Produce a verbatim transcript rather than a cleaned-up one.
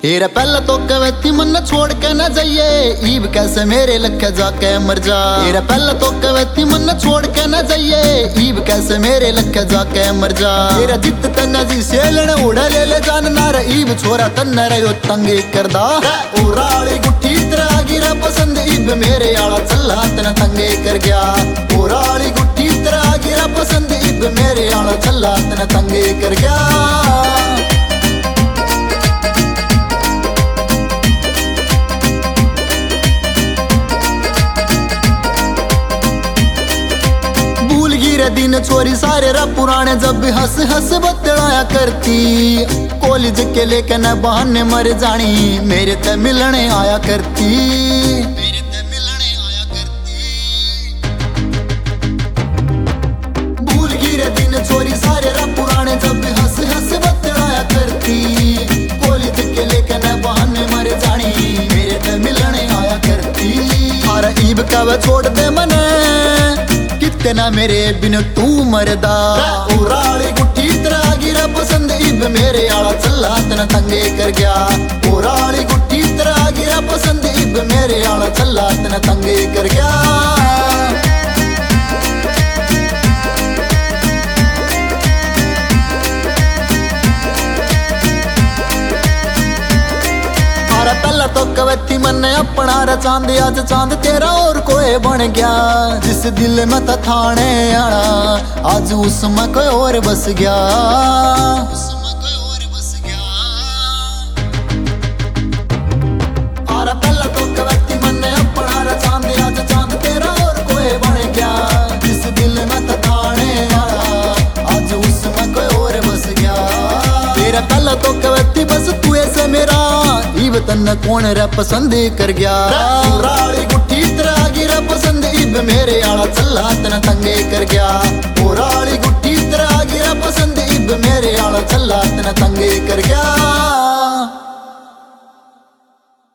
हेरा पहला तो कवैती मन छोड़ के न जाइए, ईब कैसे मेरे लखे जाके मर जा। हेरा पहला तो कवैती मन छोड़ के न जाइए, ईब कैसे मेरे लखे जाके मर जा। हेरा जित तन्ना जी सेलन उड़ा ले ले जान नार, ईब छोरा तन्ना रहो तंगे करदा। ओराली गुट्ठी तेरा गिरा पसंद, ईब मेरे आला चला तना तंगे कर गया। ओराली गुट्ठी तेरा गिरा पसंद, ईब मेरे आला चला तना तंगे कर गया। दिन छोरी सारे रा पुराने जब भी हंस हंस बतलाया करती। कॉलेज के लेके न बहाने मर जानी, मेरे ते मिलने आया करती। मेरे ते मिलने आया करती। भूल गिरे दिन छोरी सारे रा पुराने जब भी हंस हंस बतलाया करती। कॉलेज के लेके न बहाने मर जानी, मेरे ते मिलने आया करती। अरे ईब कब छोड़ दे मने, कितना मेरे बिन तू मरदा। ओराली गुट्ठी तेरा गिरा पसंद, ईब मेरे आला चला तना तंगे कर गया। ओराली गुट्ठी तेरा गिरा पसंद, ईब मेरे आला चला तना तंगे कर गया। पहला तो कवैती मन अपना रा चांद, आज चांद तेरा और कोई बन गया। जिस दिल में था थाने आना, आज उसमें कोई और बस गया। उसमें कोई और बस गया। आरा पहला तो कवैती मन अपना रा चांद, आज चांद तेरा और कोई बन गया। जिस दिल में था थाने आना, आज उसमें कोई और बस गया। तेरा पहला तो कवैती बस तू ऐसे मेरा, ईब तन्ना कौन रे पसंद कर गया। ओराली गुट्ठी तेरा गिरा पसंद, ईब मेरे आला चला तना तंगे कर गया। ओराली गुट्ठी तेरा गिरा पसंद, ईब मेरे आला चला तना तंगे कर गया।